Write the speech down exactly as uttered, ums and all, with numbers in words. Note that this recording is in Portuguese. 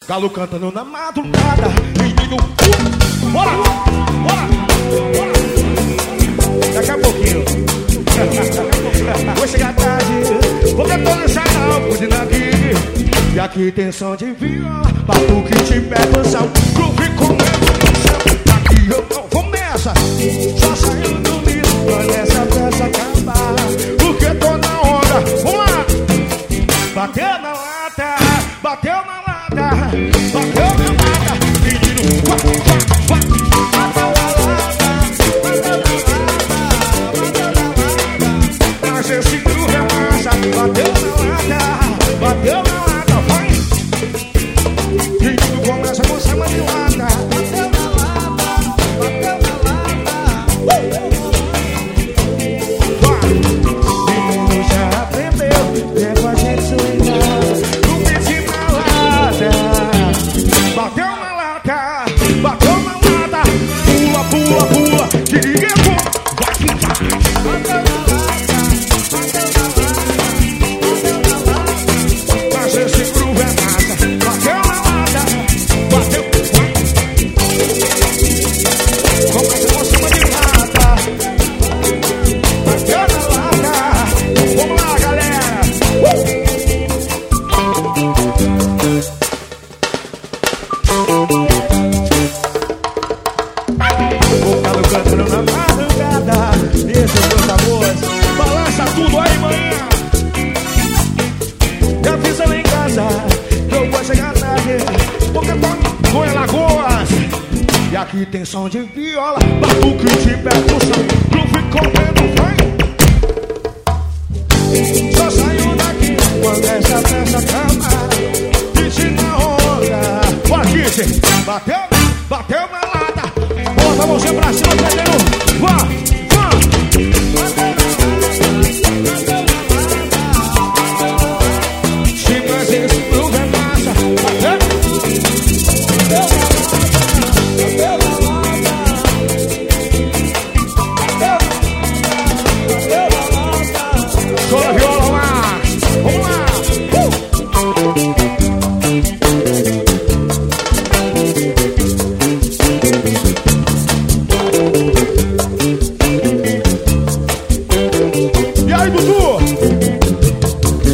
Galo cantando na madrugada. Menino, uh, bora, bora, bora. Daqui a pouquinho. Vou chegar tarde, vou tentar deixar não, fugindo aqui. E aqui tem som de viola, batuque de percussão, groove comendo no chão. Aqui eu não vou nessa, só saindo do lixo, olha essa peça acabar. Porque tô na onda, vamos lá. Bateu na lata, bateu na lata, bateu na lata. Menino, vá, vá, vá. Bateu na lata, bateu na lata, bateu na lata. Mas esse groove é massa. Bateu na lata, bateu na lata, vai. Menino começa com essa manilada. Bateu na lata, bateu na lata. Vai. Menino já aprendeu, é com a gente sonhar. No beat na lata. Bateu na lata, bateu na lata. Pula, pula, pula, que ninguém pula. Vai que vai. Bateu na lata, bateu na lata, bateu na lata. Mas esse groove é massa. Bateu na lata, bateu, vai. Começa com cima de lata. Bateu na lata. Vamos lá, galera. Uh! O Galo cantando na madrugada. Esse é o meu sabor. Balança tudo aí, manhã. Já fiz lá em casa, eu vou chegar tarde, porque tô com Alagoas. E aqui tem som de viola, batuque de percussão, groove comendo, vai. Só saiu daqui quando essa peça acabar. Kit na onda. Bora, Kit. Bateu, bateu.